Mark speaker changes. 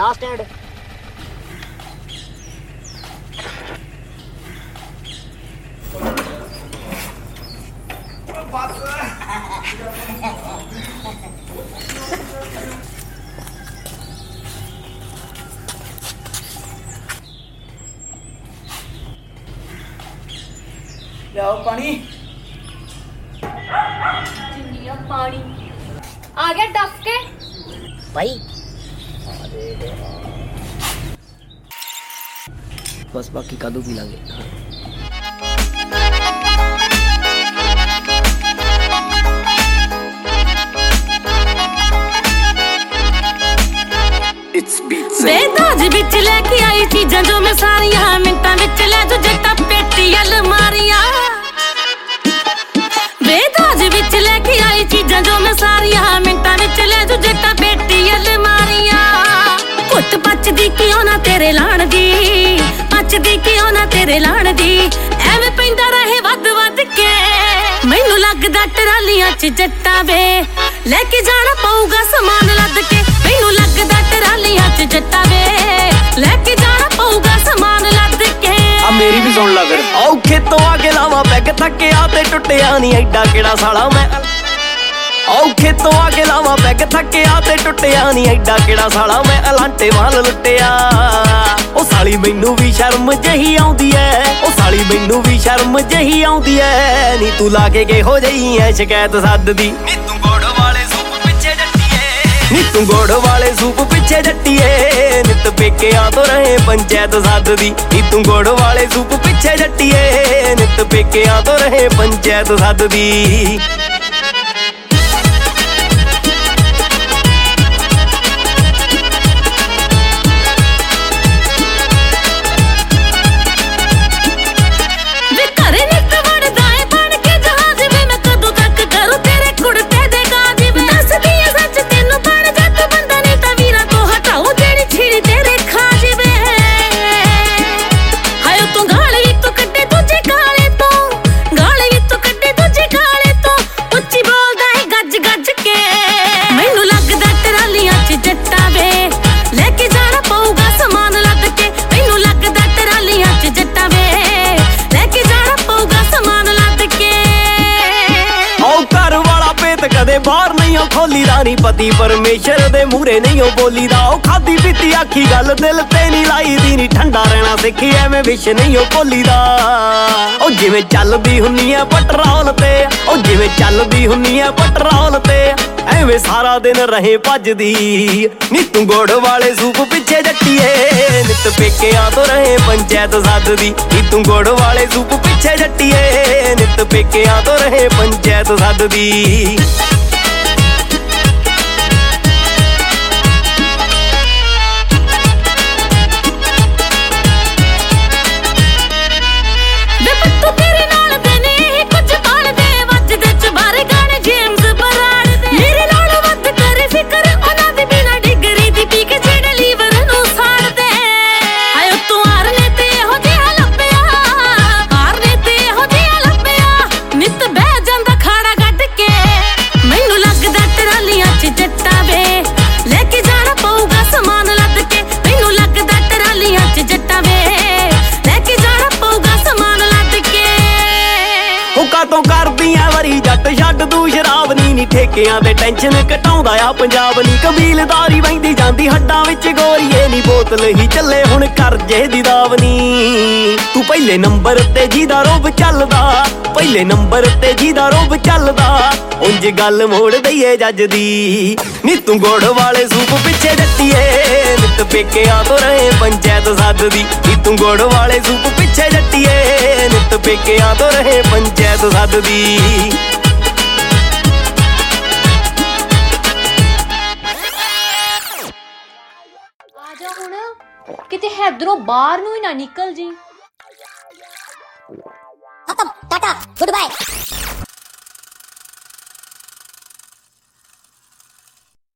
Speaker 1: Last and
Speaker 2: ਲਿਆਓ ਪਾਣੀ
Speaker 3: पानी आ गया डफ के
Speaker 1: भाई बस बाकी कदू पी लांगे
Speaker 4: बेदाज बिच लेके आई चीजां जो मैं सारियां मिंटां विच ले जो जट्टा पेटी अलमारियां बेदाज बिच लेके आई चीजां जो मैं सारियां मिंटां विच ले जो जट्टा पेटी अलमारियां कुट पचदी क्यों ना तेरे लाण दी पचदी क्यों ना तेरे लाण दी एवें पैंदा रहे वध वध के मैनू लगदा टरालियां च जट्टा वे लेके जाना पऊगा समान लद के मैनू लगदा टरालियां च जट्टा वे लेके जाना पऊगा समान लद के
Speaker 1: आ मेरी भी सुन ला फिर औखे तो आगे लावा पैग थकिया ते टुटिया नहीं एडा केड़ा साला मैं औखे तो आगे लावा पैग थकिया ते टुटिया नहीं एडा केड़ा साला मैं अलांटे माल लुटिया ओ साली मैनू भी शर्म जही आउंदी ऐ ओ साली मैनू भी शर्म जही आउंदी ऐ नी तू लाके के हो जई ऐ शिकायत सददी नी तू गोड़ वाले सूप पिछे जट्टीए नी तू गोड़ वाले सूप पिछे जट्टीए नित पेकियां तो रहे पंचायत सददी नी तू गोड़ वाले सूप पिछे जट्टीए नित पेकियां तो रहे पंचायत सददी बाहर नहीं खोली रानी पति परमेश्वर दे मूरे नहीं बोली दा ओ खादी पीती आखी गल दिल ते नहीं लाई दी नी ठंडा रहना सिखी एवें विश नहीं बोली दा ओ जिवें चलदी हुन्नी ऐ पेट्रोल ते ओ जिवें चलदी हुन्नी ऐ पेट्रोल ते एवें सारा दिन रहे भजदी नी तू गोड़ वाले सूप पिछे जट्टीए नित पेकियां तो रहे पंचायत सददी नी तू गोड़ वाले सूप पिछे जट्टीए नित पेकियां तो रहे पंचायत सददी तो करदियां वरी जट छड्ड तू शराब नी ठेकियां ते टेंशन घटाउंदा आ पंजाब नी कबीलदारी वहिंदी जांदी हड्डां विच गोरीए नी बोतल ही चले हुण करजे दी दावनी तू पहले नंबर ते जीदा रोब चलदा पहले नंबर ते जीदा रोब चलदा उंज गल मोड़ दईए जज दी नी तू गोड़ वाले सूप पिछे जट्टीए नित पेकियां तो रहे पंचायत सददी नी तू गोड़ वाले सूप पिछे जट्टीए नित पेकियां तो रहे पंचायत सददी
Speaker 3: आजा हुण किते हैदरों बाहर नूं ही ना निकल जी
Speaker 5: खत्म टाटा गुड बाय।